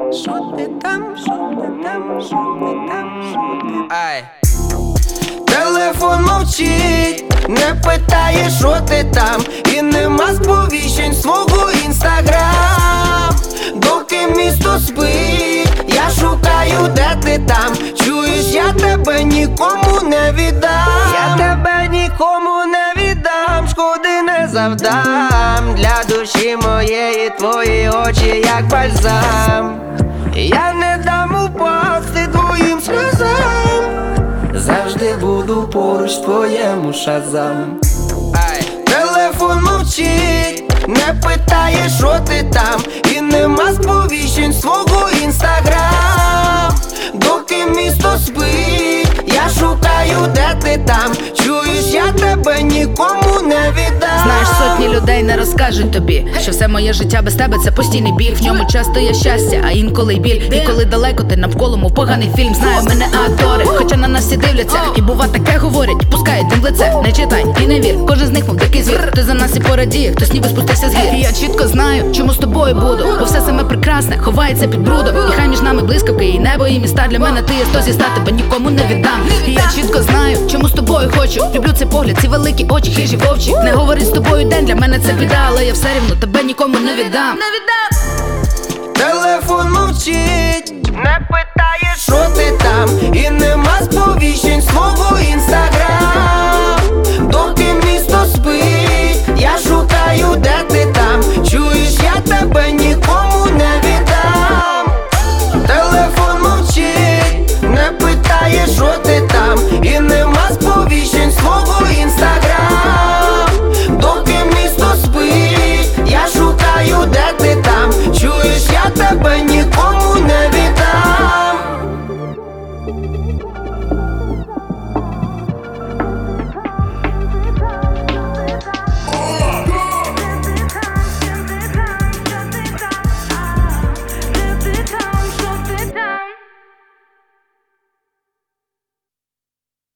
Ай. Телефон мовчить, не питає, що ти там, і нема сповіщень свого інстаграм. Доки місто спить, я шукаю, де ти там. Чуєш, я тебе нікому не віддам. Я тебе нікому не віддам, шкоди не завдам. Для душі моєї твої очі як бальзам. Я не дам упасти твоїм сльозам. Завжди буду поруч твоєму шазам. Ай. Телефон мовчить, не питає, що ти там, і нема сповіщень свого інстаграм. Доки місто спить, я шукаю, де ти там. Чуєш, я тебе нікому не віддам. Знаєш, сотні людей не розкажуть тобі, що все моє життя без тебе це постійний біль. В ньому часто є щастя, а інколи й біль. І коли далеко ти навколо, мов поганий фільм. Знаю, мене актори, хоча на нас всі дивляться. І бува таке говорять, пускають дим в лице. Не читай і не вір, кожен з них мов дикий звір. Хто за нас і порадіє, хтось ніби спустився з гір. І я чітко знаю, чому з тобою буду, бо все саме прекрасне ховається під брудом. І хай між нами блискавки, і небо, і міста. Для мене ти є хто зі ста, тебе нікому не віддам. І я чітко знаю, чому з тобою хочу. Люблю цей погляд, ці великі очі, хижі вовчі. Не говори з тобою день, для мене це біда, але я все рівно тебе нікому не віддам. Телефон мовчить, не питає, що ти там, і нема сповіщень свого інстаграм.